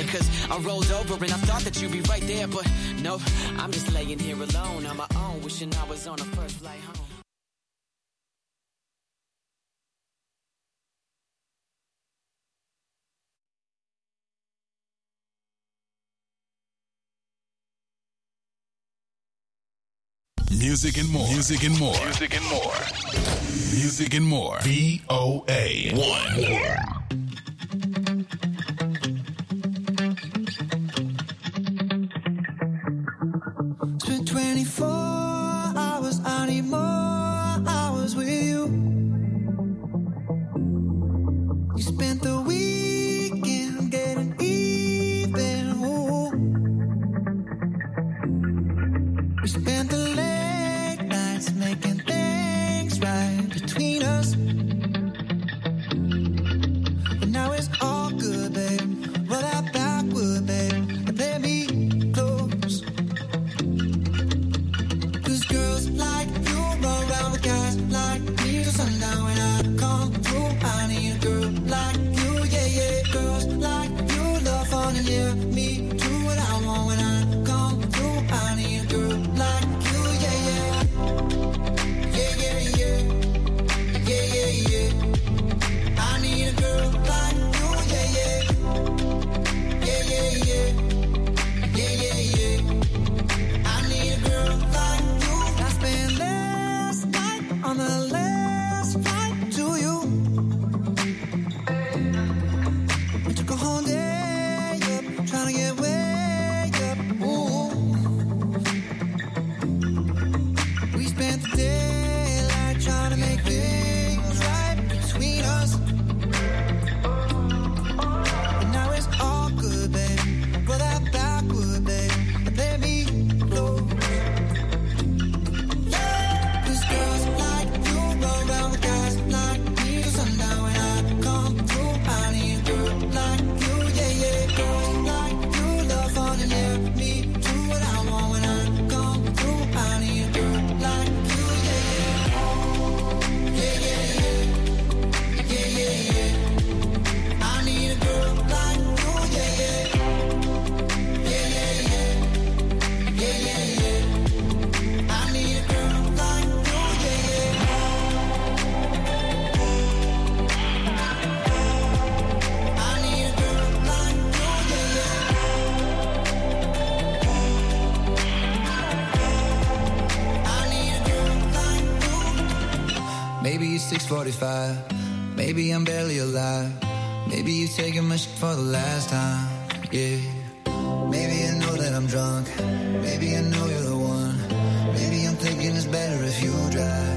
here, cause I rolled over and I thought that you'd be right there, but no, I'm just laying here alone on my own, wishing I was on a first flight home. Music and more. Music and more. Music and more. Music and more. VOA1. It's been 24 hours, I need more hours with you. You spent the weekend getting even. Ooh. We spent the late nights making things right between us. And now it's all good, babe. Roll that backward, babe, and play me close. Cause girls like you run around with guys like me till sundown. When I come through, I need a girl like you, yeah, yeah. Girls like you love fun and yeah, me do what I want. When I come through, I need a girl like you, yeah, yeah. Yeah, yeah, yeah. Yeah, yeah, yeah. I need a girl like you, yeah, yeah. Yeah, yeah, yeah. Yeah, yeah, yeah. I need a girl like you. I spent last night on the last flight to you. We took a whole day up, trying to get way up. Ooh. We spent the daylight trying to make things right between us. And now it's all good, babe. Roll that backward, babe, and play me close. Cause girls like you run around with guys like me till sundown. When I come through, I need a girl like you, yeah, yeah. Girls like you love fun and yeah, me do what I want. When I come through, I need a girl like you, yeah, yeah. Yeah, yeah, yeah. Yeah, yeah, yeah. I need a girl like you, yeah, yeah. Yeah, yeah, yeah. Yeah, yeah, yeah. I need a girl like you, yeah, yeah. I need a girl like you, yeah, yeah. I need a girl like you. Maybe it's 6:45. Maybe I'm barely alive. Maybe you're taking my shit for the last time. Yeah. Maybe I know that I'm drunk. Maybe I know you're the one. Maybe I'm thinking it's better if you drive.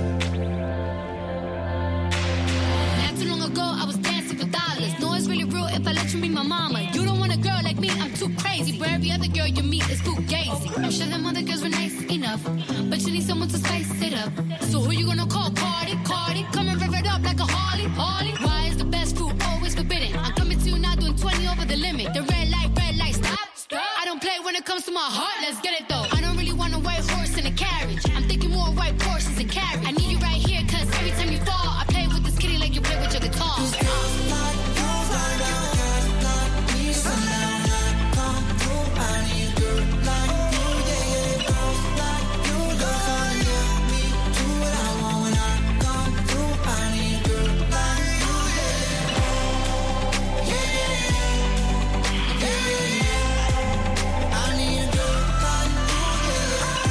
Not too long ago, I was dancing for dollars. No, it's really real if I let you be my mama. You don't want a girl like me, I'm too crazy. Where every other girl you meet is too gazy. I'm sure them other girls were nice enough, but you need someone to spice it up. So who you gonna call? Cardi, Cardi. Come and rev it up like a Harley, Harley. Why is the best fruit always forbidden? I'm coming to you now doing 20 over the limit. The red light, stop, stop. I don't play when it comes to my heart, let's get it though. I don't really want a white horse in a carriage. I'm thinking more white Porsches and carriage. I need you right here, cause every time you fall, I play with this kitty like you play with your guitar. Cause girls like you run around with guys like me till sundown. When I come through, I need a girl like you, yeah, yeah. Girls like you love fun and yeah, me do what I want. When I come through, I need a girl like you, yeah, yeah. Yeah, yeah, yeah. Yeah, yeah, yeah. I need a girl like you, yeah, yeah.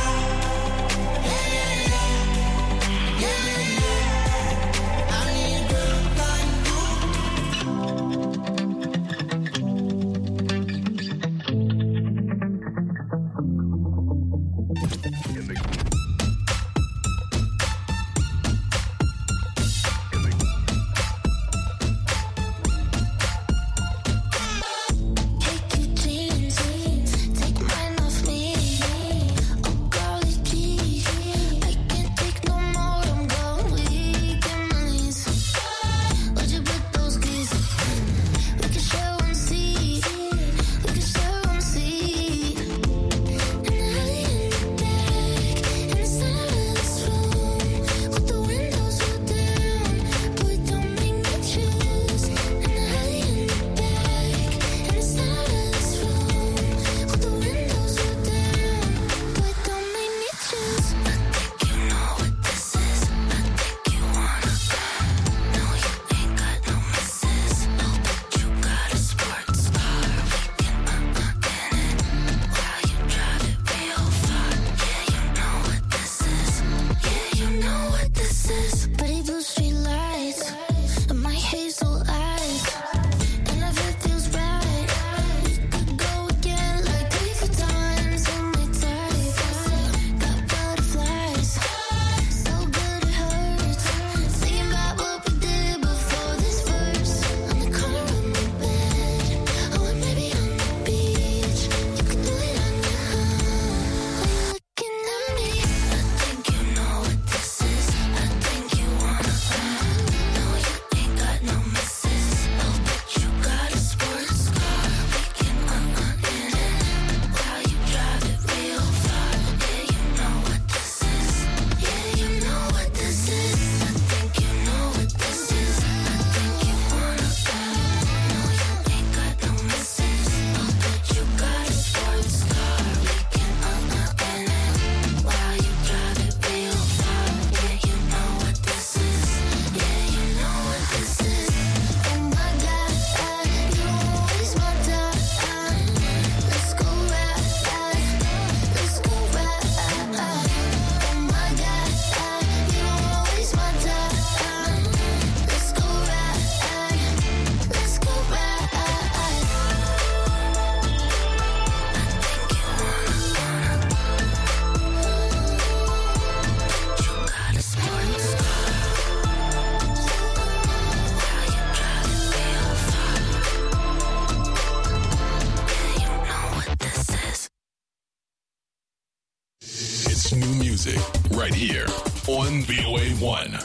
music right here on VOA1.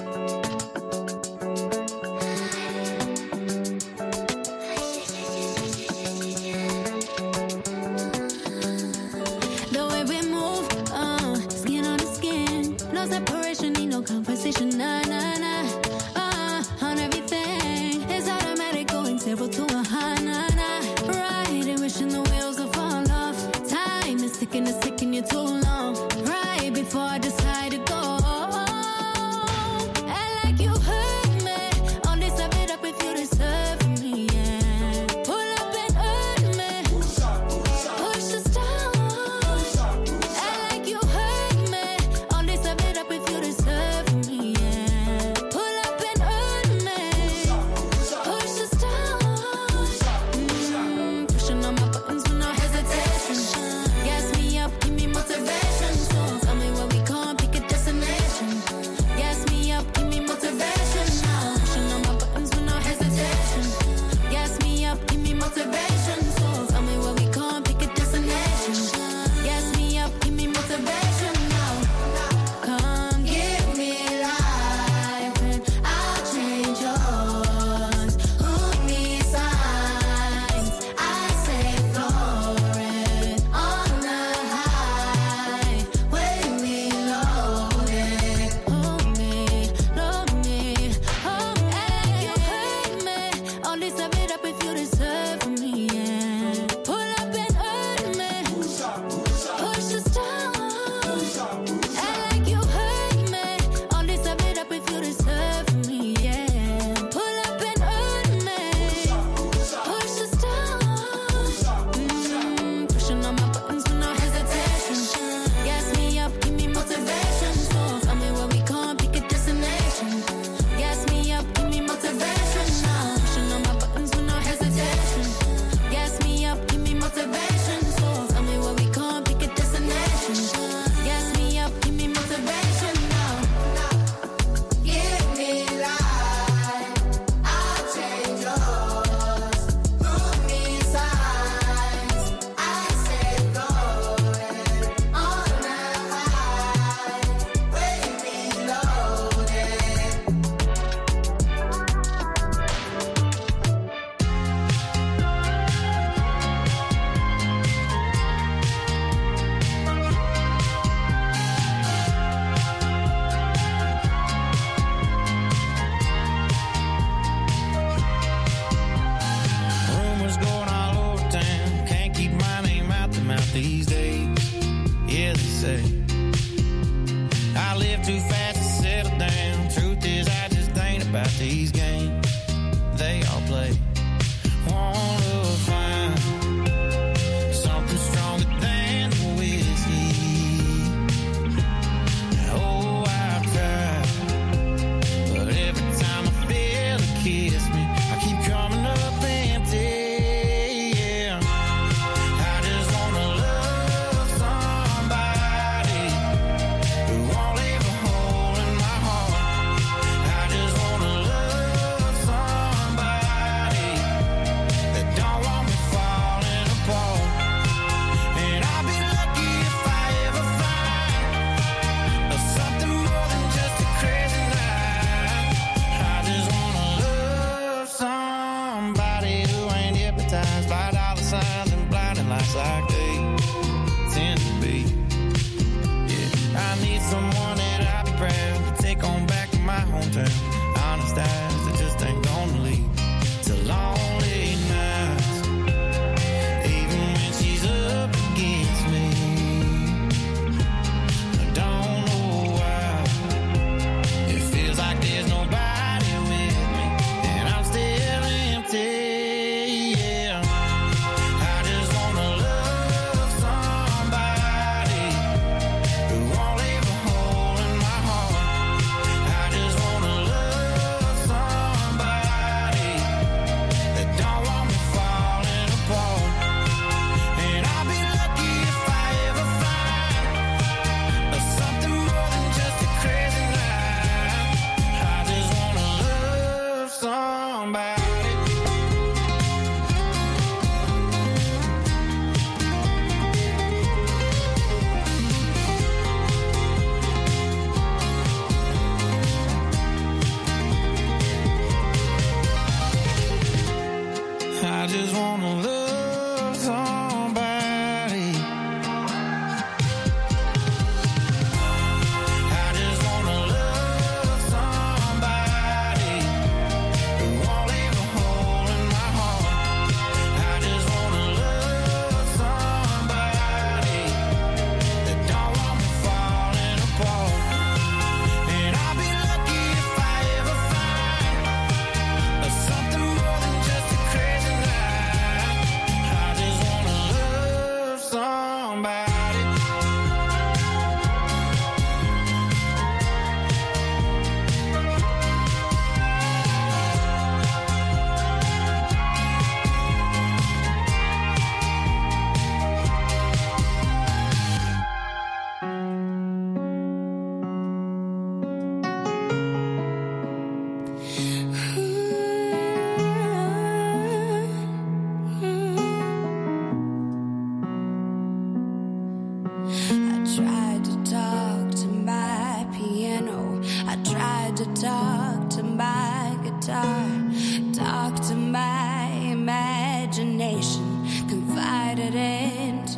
Who won't leave a hole in my heart. I just wanna love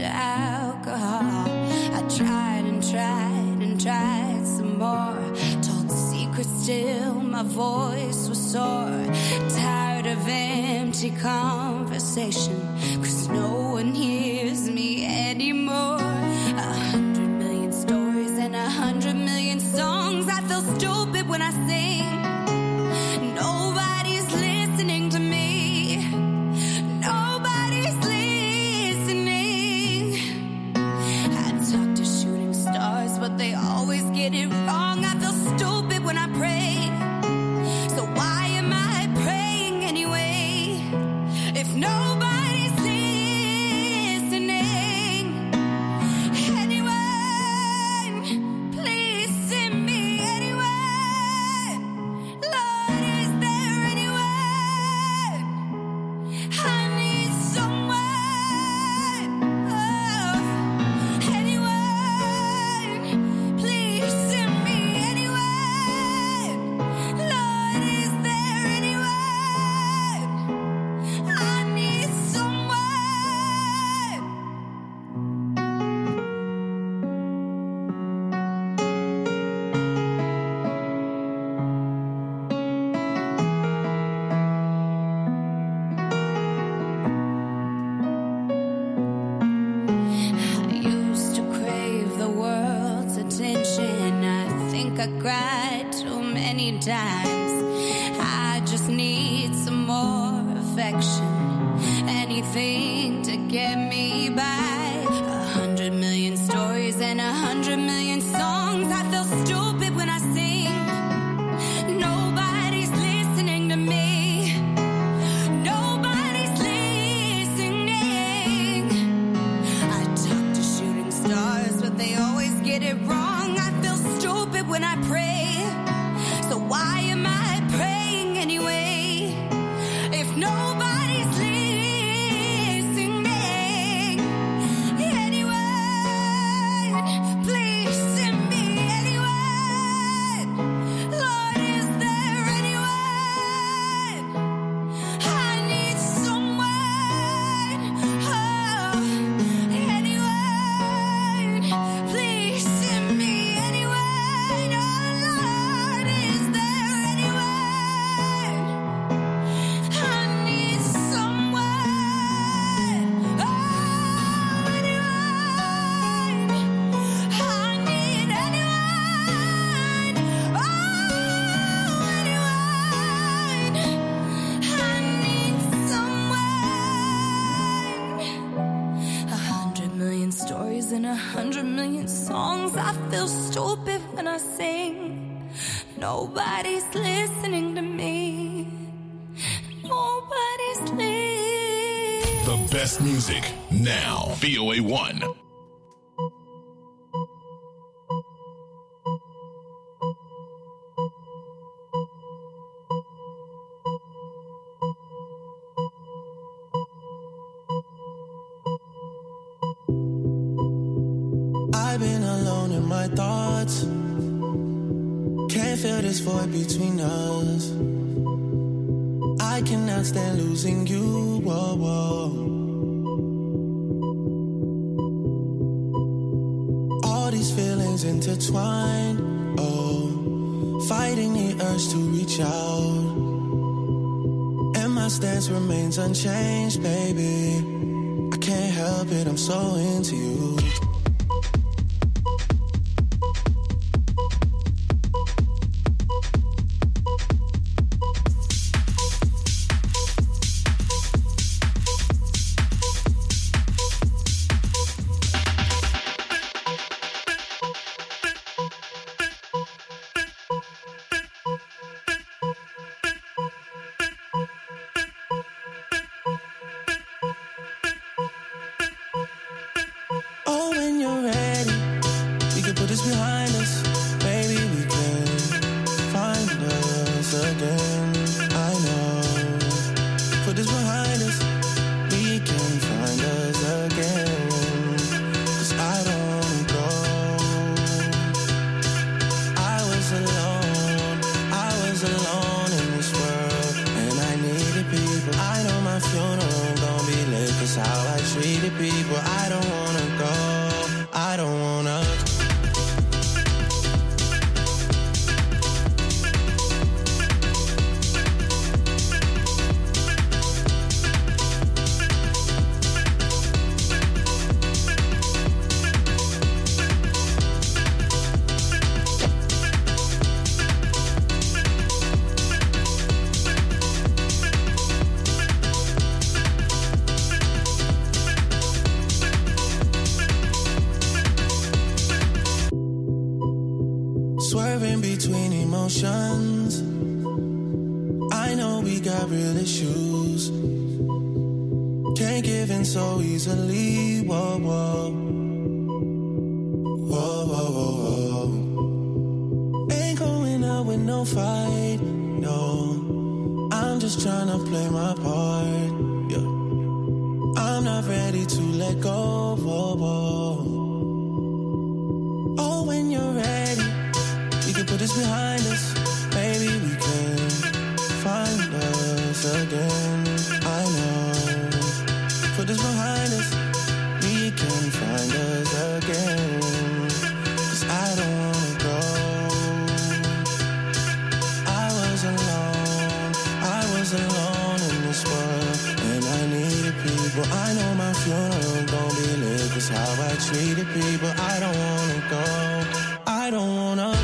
to alcohol. I tried and tried and tried some more. Told secrets still, my voice was sore. Tired of empty conversation, 'cause no one hears me anymore. 100 million stories and 100 million songs. I feel stupid when I sing. Nobody's listening to me. Nobody's listening. I talk to shooting stars, but they always get it wrong. I feel stupid when I pray. So why am I praying anyway? If nobody's listening. Anyone, please send me anyone. Lord, is there anyone? I need someone. Oh, anyone, please send me anyone. Lord, is there anyone? I need someone. I used to crave the world's attention. I think I cried too many times. I just need some more affection. Anything to get me by. 100 million stories and 100 million songs. I feel stupid when I sing. Nobody's listening to me. Nobody's listening. I talk to shooting stars, but they always get it wrong. I feel stupid when I pray. So why am I praying anyway? If nobody's listening. Anyone, please send me anyone. Lord, is there anyone? I need someone. Oh, anyone, please send me anyone. Oh, Lord, is there anyone? I need someone. Oh, anyone. I need anyone. Oh, anyone. I need someone. 100 million stories and 100 million songs. I feel stupid when I sing. Nobody's listening to me. Nobody's listening. The best music now. VOA1. I've been alone in my thoughts. Can't feel this void between us. I cannot stand losing you. Whoa, whoa. All these feelings intertwined. Oh, fighting the urge to reach out. And my stance remains unchanged, baby. I can't help it, I'm so into you. Oh, when you're ready, we can put this behind us. Baby, we can find us again. I know. Put this behind us, we can find us again. 'Cause I don't go. I was alone in this world, and I needed people. I know my funeral gon' be lit, 'cause how I treated people. I don't wanna go, I don't wanna. Swerving between emotions, I know we got real issues. Can't give in so easily, whoa, whoa. Whoa, whoa, whoa, whoa. Ain't going out with no fight, no. I'm just trying to play my part, yeah. I'm not ready to let go, whoa, whoa. Oh, when you're ready, we can put this behind us. Maybe we can find us again. I know. Put this behind us. We can find us again. 'Cause I don't wanna go. I was alone in this world, and I needed people. I know my funeral gon' be lit. 'Cause how I treated people. I don't wanna go. I don't wanna.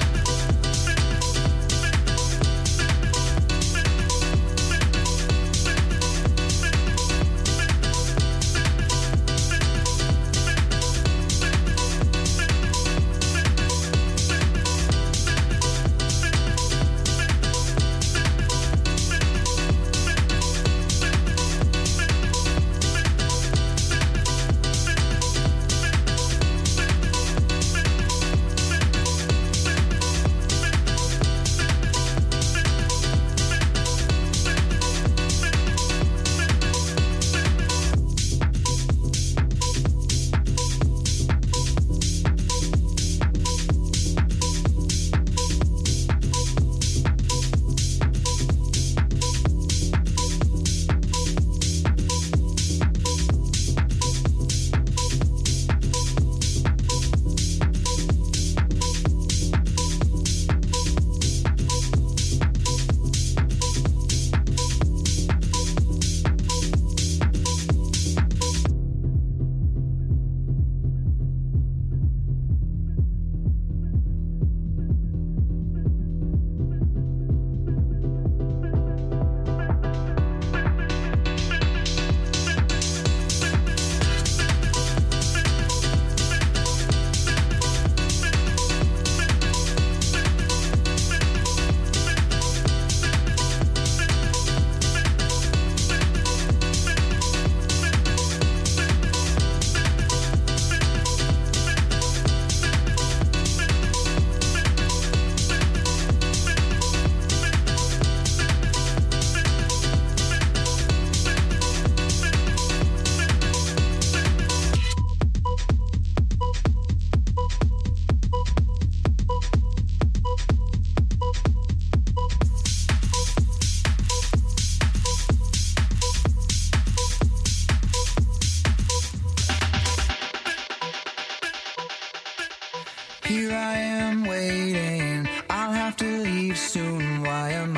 Here I am waiting, I'll have to leave soon. Why am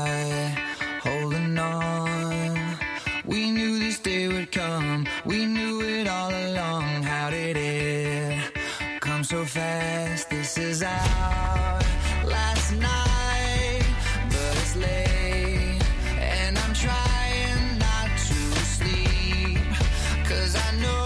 I holding on? We knew this day would come, we knew it all along. How did it come so fast? This is our last night, but it's late, and I'm trying not to sleep, 'cause I know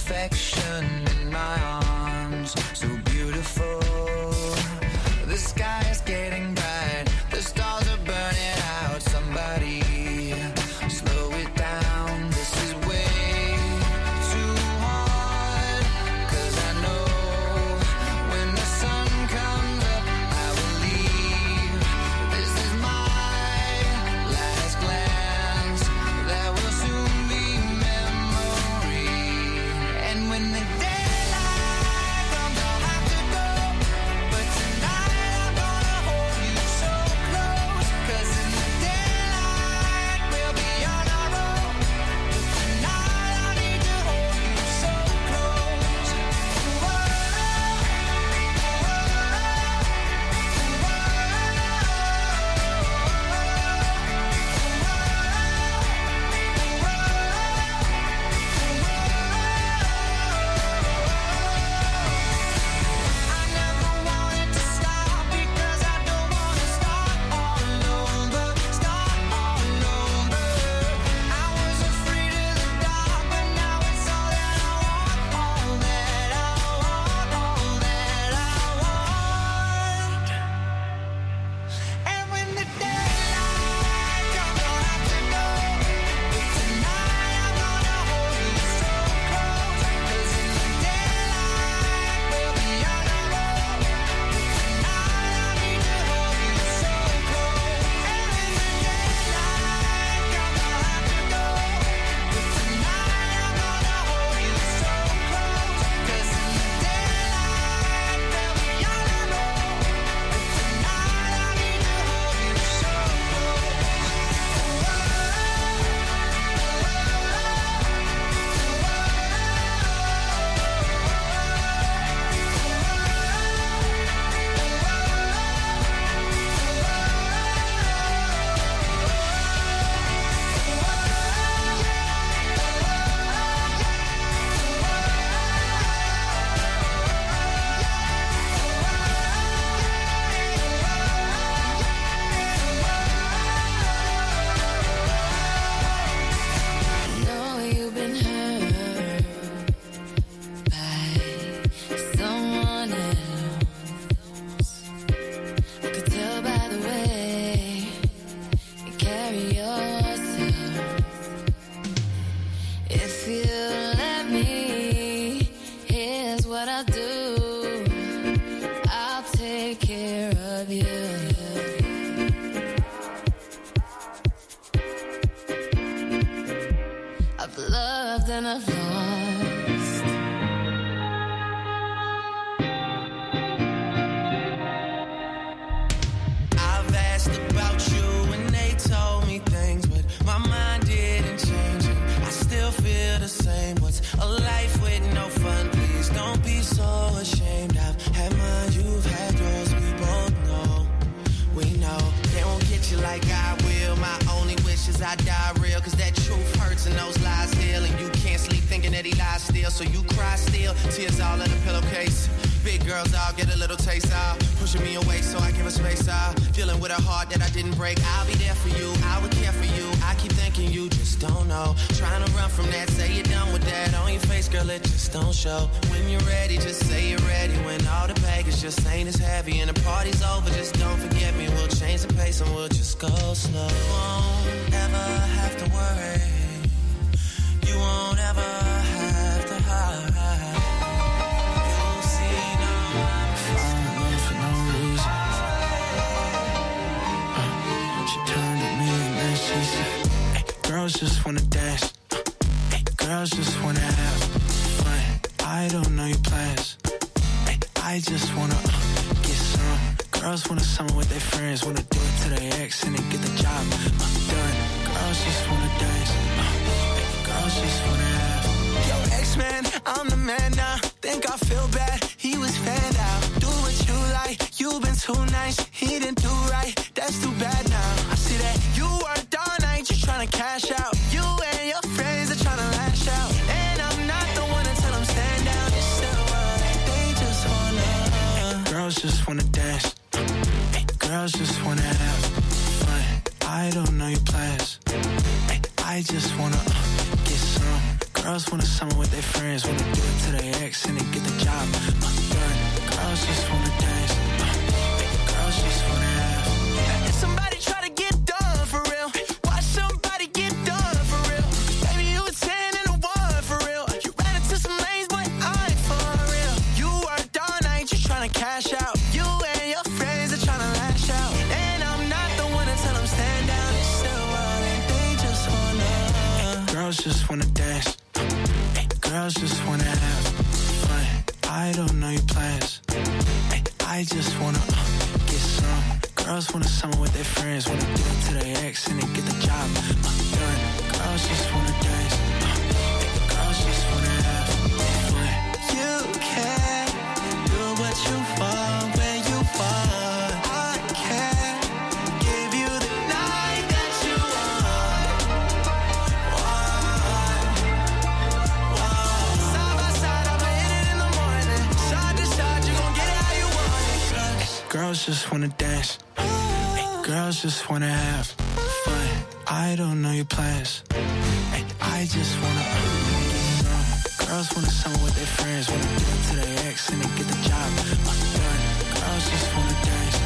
perfection in my arms, so beautiful. The sky is getting bright, the stars are burning out. Somebody slow it down, this is way too hard. 'Cause I know when the sun comes up, I will leave. This is my last glance, that will soon be memory. And when the daylight comes, I'll have to go. But tonight I'm gonna hold you so close. 'Cause in the daylight we'll be on our own. But tonight I need to hold you so close. I never wanted to stop because I don't wanna start all over, start all over. I was afraid of the dark, but now it's all that I want, all that I want, all that I want. And when the daylight comes, I'll have to go. But tonight I'm gonna hold you so close. 'Cause in the daylight we'll be on our own. But tonight I need to hold you so close. And when the daylight comes, I'll have to go. But tonight I'm gonna hold you so close. 'Cause in the daylight we'll be on our own. But tonight I need to hold you so know you've been hurt by someone else. I could tell by the way you carry yourself. If you let me, here's what I'll do. I'll take care of you. I've loved and I've lost. I've asked about you and they told me things, but my mind didn't change. And I still feel the same. What's a life with no fun? Please don't be so ashamed. I've had mine, you've had yours. We both know, we know. They won't get you like I will. My only wish is I die real. 'Cause that truth hurts and those lies heal. And you can't sleep thinking that he lies still. So you cry still, tears all in a pillowcase. Big girls all get a little taste out, pushing me away so I give her space out. Dealing with a heart that I didn't break. I'll be there for you, I would care for you. I keep thinking you just don't know. Trying to run from that, say you're done with that. On your face, girl, it just don't show. When you're ready, just say you're ready. When all the baggage just ain't as heavy and the party's over, just don't forget me. We'll change the pace and we'll just go slow. You won't ever have to worry. You won't ever have to hide. You'll see now I'm falling for no reason. She turned to me and then she said, hey, girls just wanna dance. Hey, girls just wanna have fun. I don't know your plans. Hey, I just wanna get some. Girls wanna summer with their friends, wanna do it to their ex and then get the job done. Girls just wanna dance. Girls just wanna have. Yo, ex-man, I'm the man now. Think I feel bad, he was fanned out. Do what you like, you've been too nice. He didn't do right, that's too bad now. I see that you worked all night, just tryna cash out. You and your friends are tryna lash out. And I'm not the one to tell them stand down. It's still they just wanna. Girls just wanna dance. Girls just wanna have fun. I don't know your plans. I just wanna get some. Girls wanna summer with their friends, wanna do it to their ex and then get the job done. Girls just wanna dance. Girls just wanna have. If somebody try to get done for real, watch somebody get done for real. Baby, you a 10 and a 1 for real. You ran into some lanes, but I ain't for real. You worked all night, you tryna cash out. You and your friends are tryna lash out. And I'm not the one to tell them stand down. It's still wildin', they just wanna. Girls just wanna dance. Girls just wanna have fun. I don't know your plans. I just wanna get some. Girls wanna summer with their friends, wanna do it to their ex and then get the job done. Girls just wanna dance. Girls just wanna have fun. You can do what you want when you want. I can give you the night that you want. Side by side, I'ma hit it in the morning. Side to side, you gon' get it how you want it. Girls just wanna dance. Girls just wanna have fun. I don't know your plans. I just wanna get some. Girls wanna summer with their friends, wanna do it to their ex and then get the job done. Girls just wanna dance.